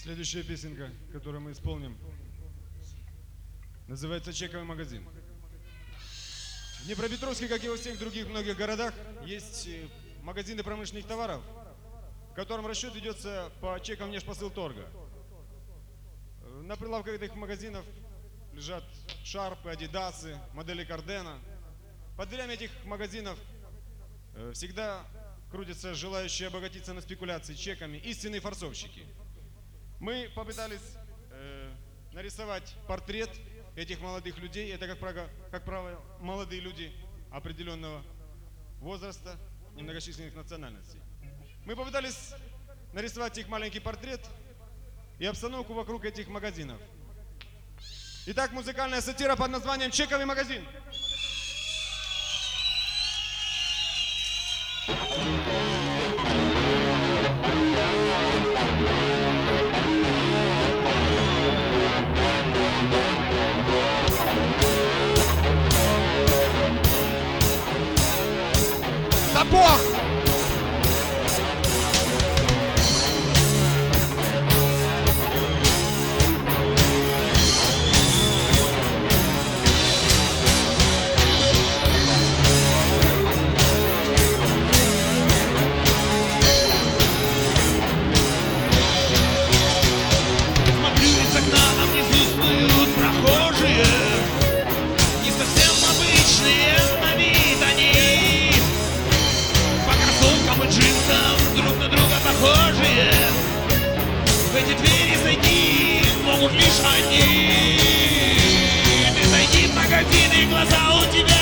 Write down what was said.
Следующая песенка, которую мы исполним, называется «Чековый магазин». В Днепропетровске, как и во всех других многих городах, есть магазины промышленных товаров, в котором расчет ведется по чекам внешпосылторга. На прилавках этих магазинов лежат шарпы, адидасы, модели Кардена. Под дверями этих магазинов всегда крутятся желающие обогатиться на спекуляции чеками, истинные форцовщики. Мы попытались нарисовать портрет этих молодых людей. Это, как правило, молодые люди определенного возраста и многочисленных национальностей. Мы попытались нарисовать их маленький портрет и обстановку вокруг этих магазинов. Итак, музыкальная сатира под названием «Чековый магазин». Сапог! Смотрю из окна, а внизу снуют прохожие. Не совсем обычные на вид они. По кроссовкам и джинсам друг на друга похожие. В эти двери зайти могут лишь они. Ты зайди в магазин, и глаза у тебя